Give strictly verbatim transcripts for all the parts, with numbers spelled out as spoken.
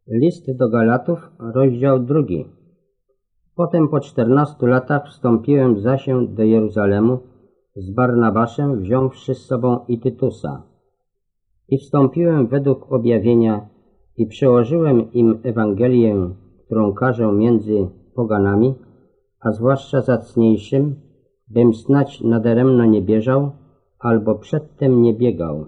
List do Galatów, rozdział drugi. Potem po czternastu latach wstąpiłem zasię do Jeruzalemu z Barnabaszem, wziąwszy z sobą i Tytusa. I wstąpiłem według objawienia i przełożyłem im Ewangelię, którą każę między poganami, a zwłaszcza zacniejszym, bym snać nadaremno nie bieżał, albo przedtem nie biegał.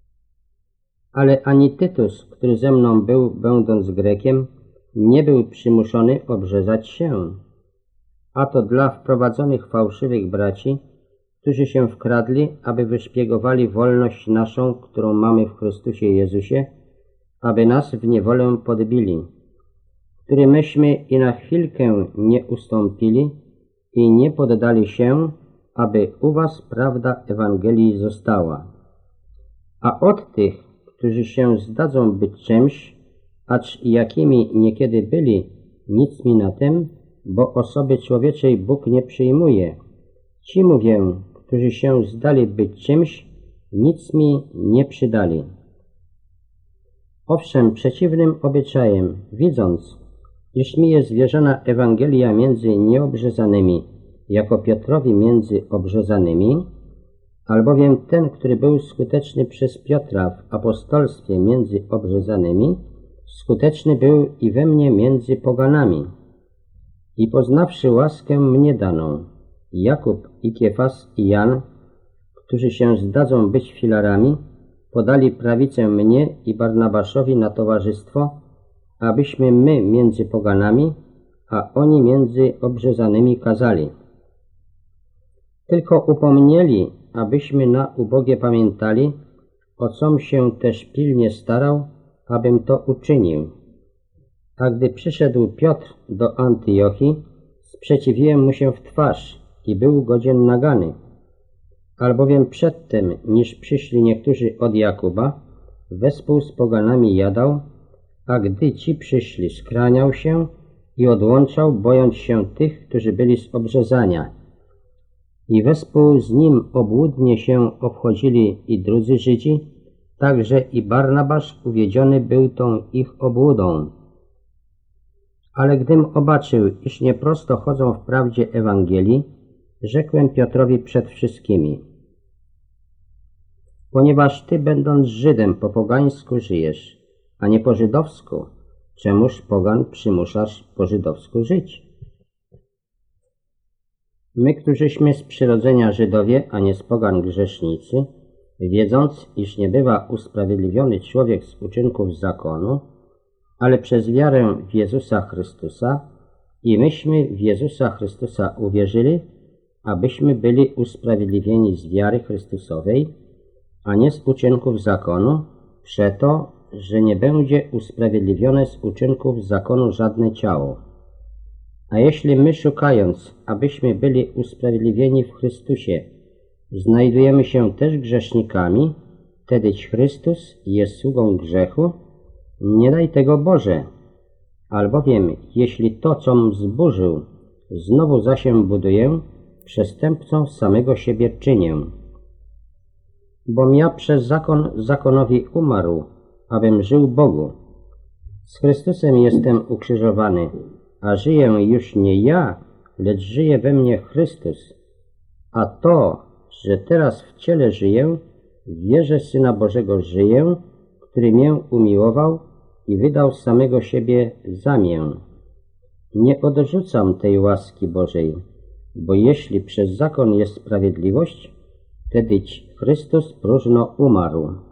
Ale ani Tytus, który ze mną był, będąc Grekiem, nie był przymuszony obrzezać się. A to dla wprowadzonych fałszywych braci, którzy się wkradli, aby wyszpiegowali wolność naszą, którą mamy w Chrystusie Jezusie, aby nas w niewolę podbili, który myśmy i na chwilkę nie ustąpili i nie poddali się, aby u was prawda Ewangelii została. A od tych, którzy się zdadzą być czymś, acz jakimi niekiedy byli, nic mi na tym, bo osoby człowieczej Bóg nie przyjmuje. Ci mówię, którzy się zdali być czymś, nic mi nie przydali. Owszem, przeciwnym obyczajem, widząc, iż mi jest wierzona Ewangelia między nieobrzezanymi, jako Piotrowi między obrzezanymi, albowiem ten, który był skuteczny przez Piotra w apostolstwie między obrzezanymi, skuteczny był i we mnie między poganami. I poznawszy łaskę mnie daną, Jakub i Kiefas i Jan, którzy się zdadzą być filarami, podali prawicę mnie i Barnabaszowi na towarzystwo, abyśmy my między poganami, a oni między obrzezanymi kazali. Tylko upomnieli, abyśmy na ubogie pamiętali, o com się też pilnie starał, abym to uczynił. A gdy przyszedł Piotr do Antiochii, sprzeciwiłem mu się w twarz i był godzien nagany. Albowiem przedtem, niż przyszli niektórzy od Jakuba, wespół z poganami jadał, a gdy ci przyszli, skraniał się i odłączał, bojąc się tych, którzy byli z obrzezania. I wespół z nim obłudnie się obchodzili i drudzy Żydzi, także i Barnabasz uwiedziony był tą ich obłudą. Ale gdym obaczył, iż nieprosto chodzą w prawdzie Ewangelii, rzekłem Piotrowi przed wszystkimi: ponieważ ty, będąc Żydem, po pogańsku żyjesz, a nie po żydowsku, czemuż pogan przymuszasz po żydowsku żyć? My, którzyśmy z przyrodzenia Żydowie, a nie z pogan grzesznicy, wiedząc, iż nie bywa usprawiedliwiony człowiek z uczynków zakonu, ale przez wiarę w Jezusa Chrystusa, i myśmy w Jezusa Chrystusa uwierzyli, abyśmy byli usprawiedliwieni z wiary Chrystusowej, a nie z uczynków zakonu, przeto, że nie będzie usprawiedliwione z uczynków zakonu żadne ciało. A jeśli my, szukając, abyśmy byli usprawiedliwieni w Chrystusie, znajdujemy się też grzesznikami, wtedyć Chrystus jest sługą grzechu? Nie daj tego, Boże! Albowiem, jeśli to, com zburzył, znowu za się buduję, przestępcą samego siebie czynię. Bom ja przez zakon zakonowi umarł, abym żył Bogu. Z Chrystusem jestem ukrzyżowany, a żyję już nie ja, lecz żyje we mnie Chrystus. A to, że teraz w ciele żyję, w wierze Syna Bożego żyję, który mię umiłował i wydał samego siebie za mię. Nie odrzucam tej łaski Bożej, bo jeśli przez zakon jest sprawiedliwość, wtedy Chrystus próżno umarł.